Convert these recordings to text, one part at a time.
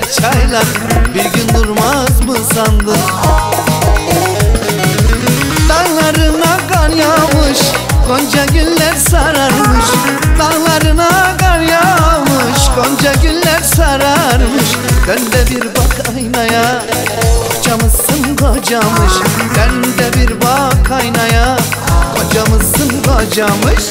çaylar bir gün durmaz mı sandın? Dağlarına kar yağmış, gonca güller sararmış. Dağlarına kar yağmış, gonca güller sararmış. Dön de bir bak aynaya, kocamızsın kocamış. Dön de bir bak aynaya, kocamızsın kocamış.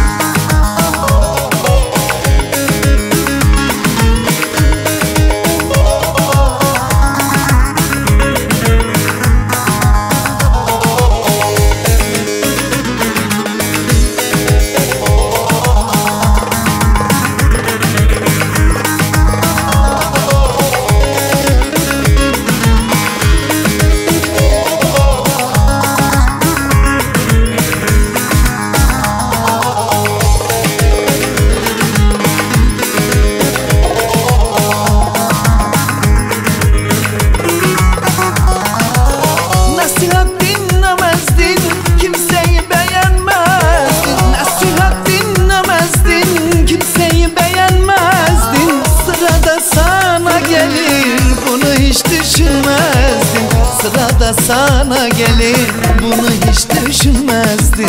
Sırada sana gelir, bunu hiç düşünmezdin.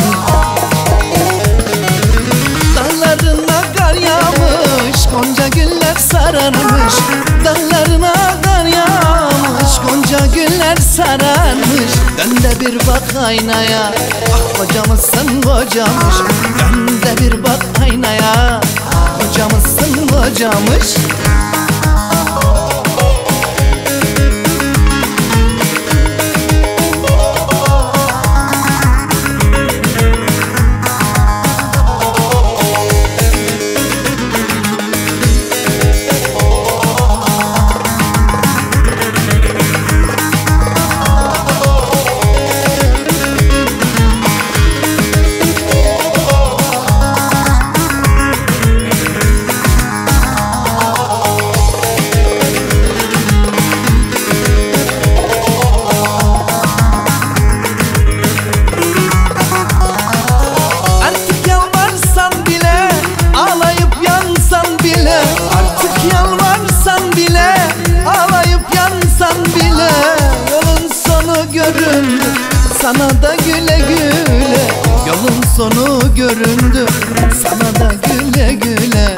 Dağlarına kar yağmış, gonca güller sararmış. Dağlarına kar yağmış, gonca güller sararmış. Dön de bir bak aynaya, ah kocamızsın kocamış. Dön de bir bak aynaya, kocamızsın kocamış. Sana da güle güle, yolun sonu göründü. Sana da güle güle.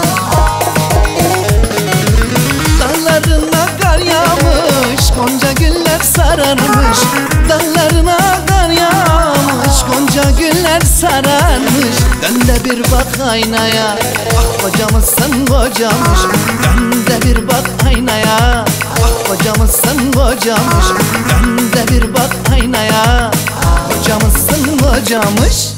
Dağlarına kar yağmış, gonca güller sararmış. Dağlarına kar yağmış, gonca güller sararmış. Dön de bir bak aynaya, ah kocamızsın kocamış. Dön de bir bak aynaya, ah kocamızsın kocamış. Dön de bir bak aynaya, kocamızsın kocamış.